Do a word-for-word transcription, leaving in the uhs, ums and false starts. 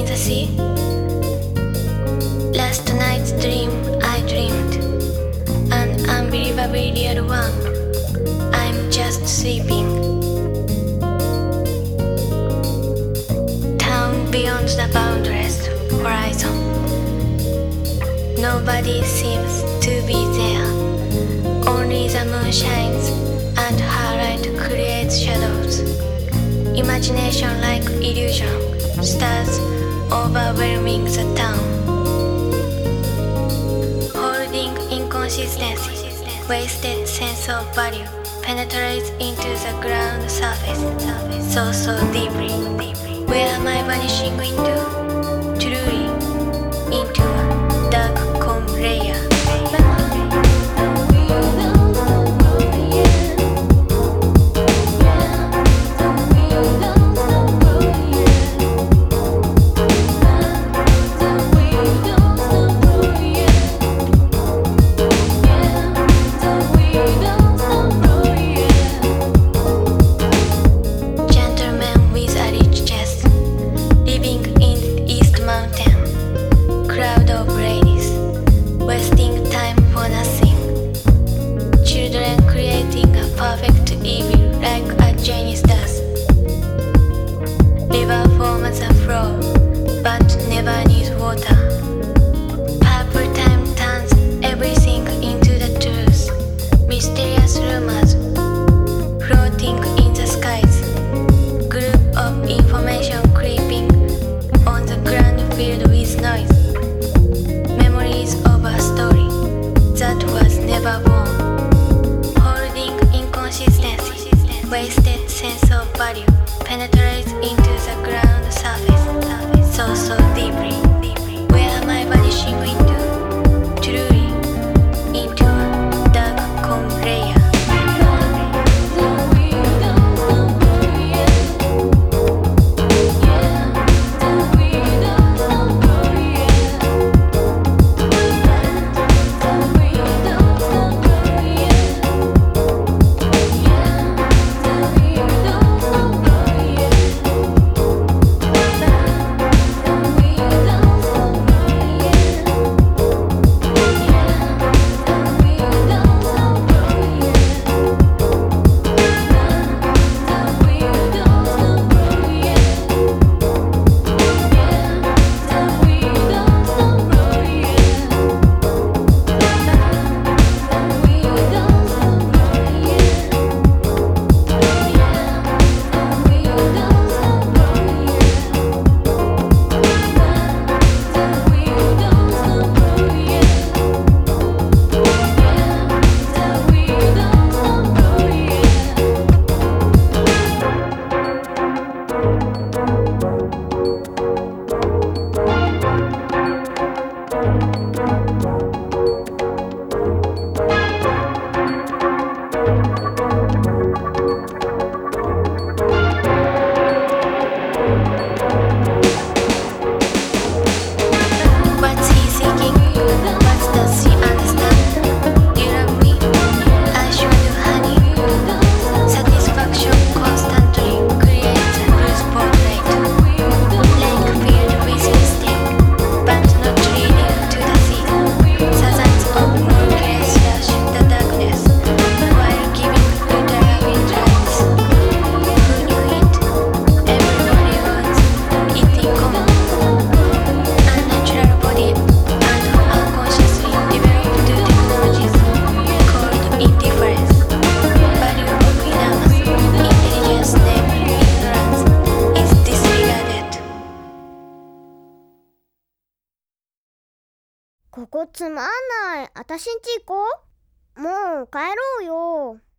in the sea. Last night's dream I dreamed, an unbelievably real one. I'm just sleeping. Town beyond the boundless horizon. Nobody seems to be there. Only the moon shines and her light creates shadows. Imagination like illusion, stars overwhelming the town. Holding inconsistency, wasted sense of value penetrates into the ground surface, so so deeply. Where am I vanishing into? Truly, into a dark calm layer. Wasted sense of value penetrates into the ground surface, so so deeply. Where am I vanishing into? Truly, into a dark calm layer. ここつまんない。あたしんち行こう。もう帰ろうよ。